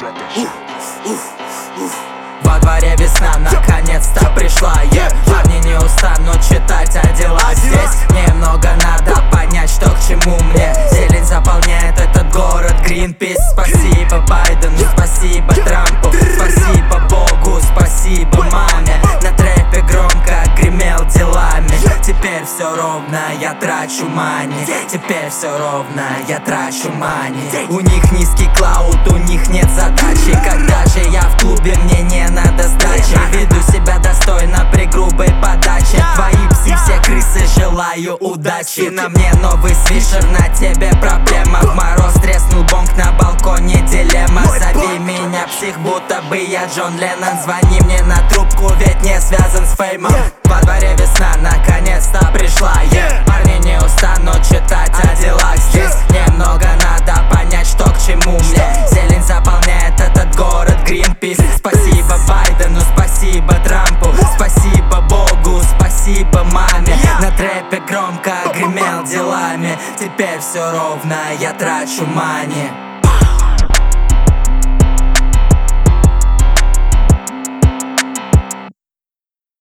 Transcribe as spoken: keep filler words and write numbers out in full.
Во дворе весна наконец-то пришла, yeah. Парни не устанут читать о делах здесь. Немного надо понять, что к чему мне. Зелень заполняет этот город, Greenpeace. Спасибо Байдену, спасибо Трампу, спасибо Богу, спасибо маме. На трэпе громко гремел делами. Теперь все ровно, я трачу мани. Теперь все ровно, я трачу мани. У них низкий клауд, у них нет задачи. Когда же я в клубе, мне не надо сдачи. Веду себя достойно при грубой подаче. Твои псы все крысы, желаю удачи. На мне новый свишер, на тебе проблема. В мороз треснул бонг, на балконе дилемма. Зови меня псих, будто бы я Джон Леннон. Звони мне на трубку, ведь не связан с феймом. Во дворе весна наконец-то пришла, yeah. Парни не устанут читать о делах здесь. Немного надо понять, что к чему мне. Зелень заполняет этот город, Greenpeace. Спасибо Байдену, спасибо Трампу, спасибо Богу, спасибо маме. На трэпе громко гремел делами. Теперь все ровно, я трачу мани.